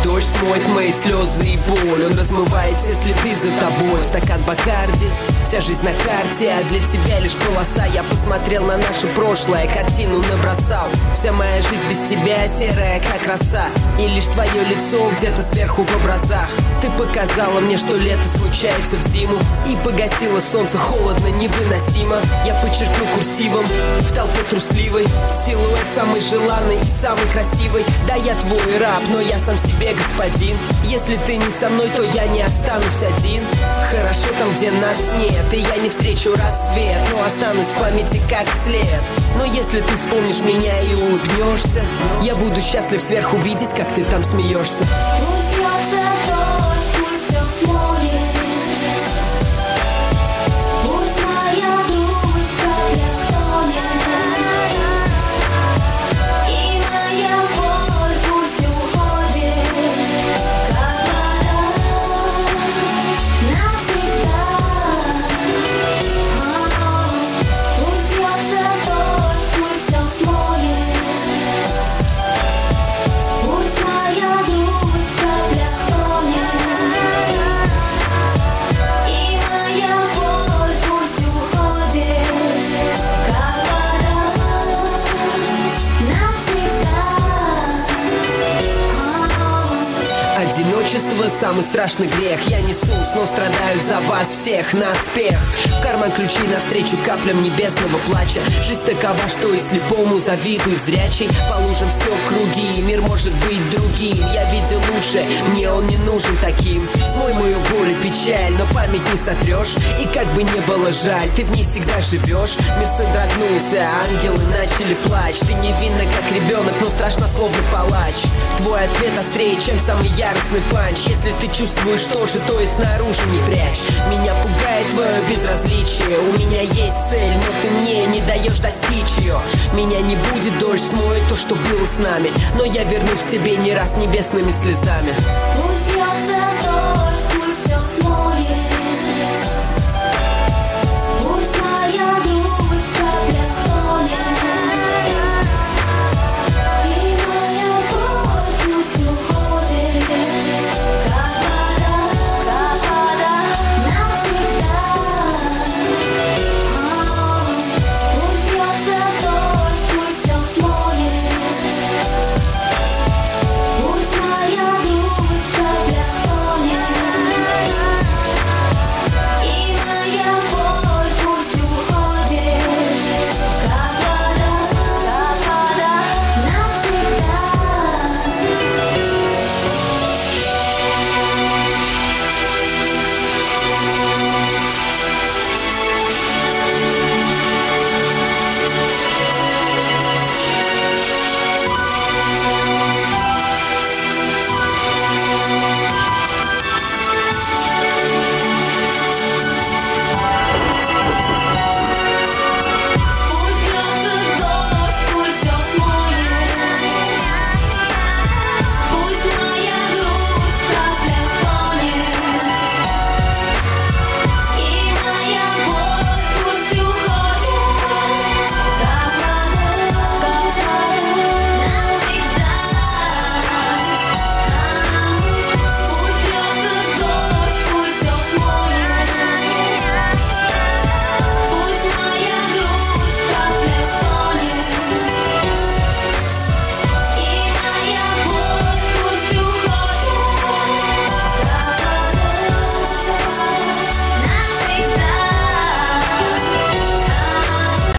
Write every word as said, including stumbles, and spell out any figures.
дождь смоет мои слезы и боль. Он размывает все следы за тобой. В стакан Бакарди, вся жизнь на карте, а для тебя лишь полоса. Я посмотрел на наше прошлое, картину набросал. Вся моя жизнь без тебя серая, как роса. И лишь твое лицо где-то сверху в образах. Ты показала мне, что лето случается в зиму, и погасило солнце, холодно, невыносимо. Я подчеркну курсивом в толпе трусливой силуэт самый желанный и самый красивый. Да, я твой раб, но я сам себе господин. Если ты не со мной, то я не останусь один. Хорошо там, где нас нет, и я не встречу рассвет, но останусь в памяти как след. Но если ты вспомнишь меня и улыбнешься, я буду счастлив сверху видеть, как ты там смеешься. Пусть льется дождь, пусть все смоет. Пусть моя грудь в каплях тонет. И моя боль пусть уходит, как вода, навсегда. Пусть льется дождь, пусть все смоет. Пусть моя грудь в каплях тонет. И моя боль пусть уходит, как вода, навсегда. Одиночество — самый страшный грех. Я несусь, но страдаю за вас всех наспех. В карман ключи навстречу каплям небесного плача. Жизнь такова, что и слепому завидует зрячий. По лужам все круги, мир может быть другим. Я видел лучше, мне он не нужен таким. Смой мою боль и печаль, но память не сотрешь. И как бы не было жаль, ты в ней всегда живешь. Мир содрогнулся, ангелы начали плач. Ты невинна, как ребенок, но страшно, словно палач. Твой ответ острее, чем самый яростный панч. Если ты чувствуешь то же, то и снаружи не прячь. Меня пугает твое безразличие. У меня есть цель, но ты мне не даешь достичь ее. Меня не будет, дождь смоет то, что было с нами, но я вернусь к тебе не раз небесными слезами. Пусть льется дождь, пусть все смоет. Пусть моя грудь